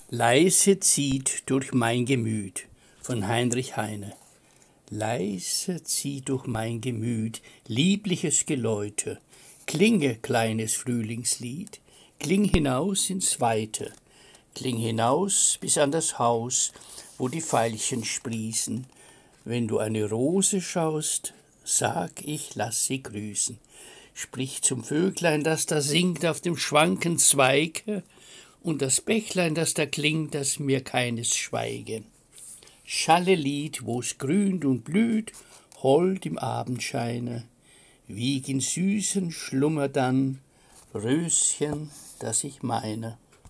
Leise zieht durch mein Gemüt von Heinrich Heine. Leise zieht durch mein Gemüt liebliches Geläute. Klinge, kleines Frühlingslied, kling hinaus ins Weite. Kling hinaus bis an das Haus, wo die Veilchen sprießen. Wenn du eine Rose schaust, sag ich, lass sie grüßen. Sprich zum Vöglein, das da singt auf dem schwanken Zweige, und das Bächlein, das da klingt, dass mir keines schweige. Schalle Lied, wo's grünt und blüht, hold im Abendscheine, wieg in süßen Schlummer dann, Röschen, das ich meine.